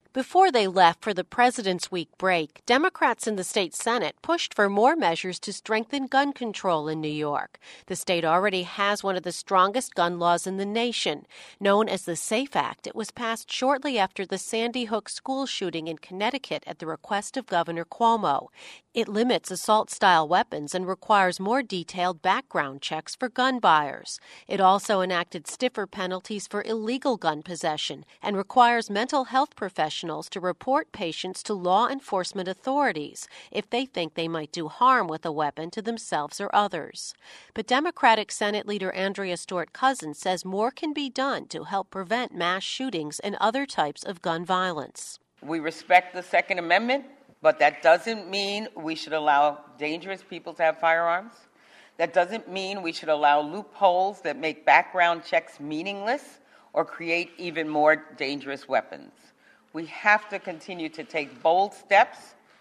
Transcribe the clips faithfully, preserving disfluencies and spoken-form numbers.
Before they left for the President's Week break, Democrats in the state Senate pushed for more measures to strengthen gun control in New York. The state already has one of the strongest gun laws in the nation. Known as the SAFE Act, it was passed shortly after the Sandy Hook school shooting in Connecticut at the request of Governor Cuomo. It limits assault-style weapons and requires more detailed background checks for gun buyers. It also enacted stiffer penalties for illegal gun possession and requires mental health professionals to report patients to law enforcement authorities if they think they might do harm with a weapon to themselves or others. But Democratic Senate Leader Andrea Stewart-Cousins says more can be done to help prevent mass shootings and other types of gun violence. We respect the Second Amendment, but that doesn't mean we should allow dangerous people to have firearms. That doesn't mean we should allow loopholes that make background checks meaningless or create even more dangerous weapons. We have to continue to take bold steps,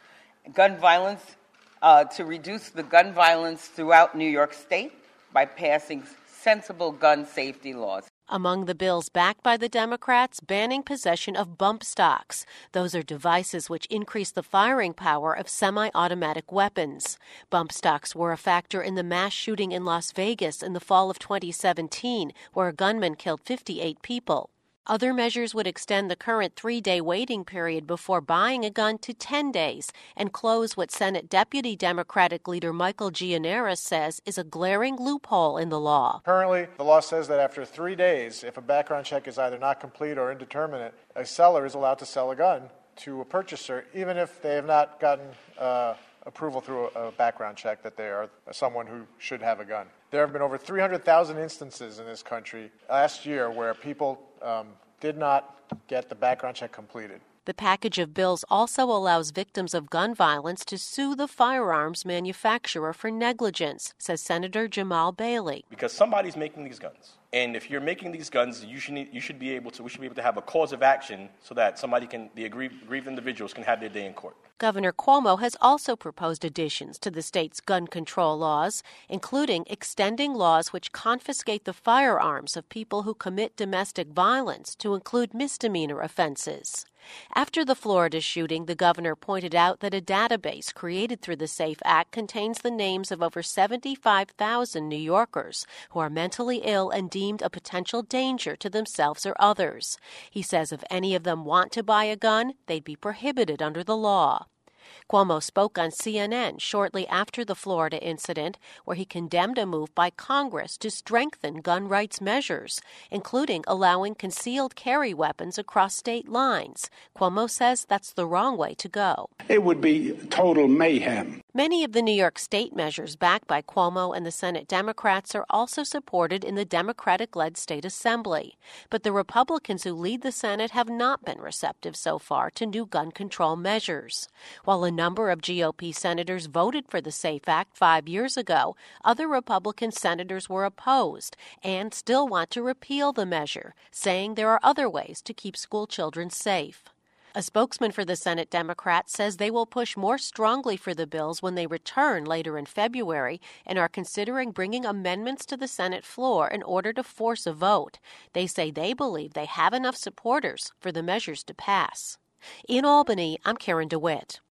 gun violence, uh, to reduce the gun violence throughout New York State by passing sensible gun safety laws. Among the bills backed by the Democrats, banning possession of bump stocks. Those are devices which increase the firing power of semi-automatic weapons. Bump stocks were a factor in the mass shooting in Las Vegas in the fall of twenty seventeen, where a gunman killed fifty-eight people. Other measures would extend the current three-day waiting period before buying a gun to ten days and close what Senate Deputy Democratic Leader Michael Gianaris says is a glaring loophole in the law. Currently, the law says that after three days, if a background check is either not complete or indeterminate, a seller is allowed to sell a gun to a purchaser, even if they have not gotten uh, approval through a background check that they are someone who should have a gun. There have been over three hundred thousand instances in this country last year where people um, did not get the background check completed. The package of bills also allows victims of gun violence to sue the firearms manufacturer for negligence, says Senator Jamal Bailey. Because somebody's making these guns. And if you're making these guns, you should need, you should be able to we should be able to have a cause of action so that somebody can the aggrieved, aggrieved individuals can have their day in court. Governor Cuomo has also proposed additions to the state's gun control laws, including extending laws which confiscate the firearms of people who commit domestic violence to include misdemeanor offenses. After the Florida shooting, the governor pointed out that a database created through the SAFE Act contains the names of over seventy-five thousand New Yorkers who are mentally ill and deemed a potential danger to themselves or others. He says if any of them want to buy a gun, they'd be prohibited under the law. Cuomo spoke on C N N shortly after the Florida incident, where he condemned a move by Congress to strengthen gun rights measures, including allowing concealed carry weapons across state lines. Cuomo says that's the wrong way to go. It would be total mayhem. Many of the New York State measures backed by Cuomo and the Senate Democrats are also supported in the Democratic-led state assembly. But the Republicans who lead the Senate have not been receptive so far to new gun control measures. While a number of G O P senators voted for the SAFE Act five years ago, other Republican senators were opposed and still want to repeal the measure, saying there are other ways to keep school children safe. A spokesman for the Senate Democrats says they will push more strongly for the bills when they return later in February and are considering bringing amendments to the Senate floor in order to force a vote. They say they believe they have enough supporters for the measures to pass. In Albany, I'm Karen DeWitt.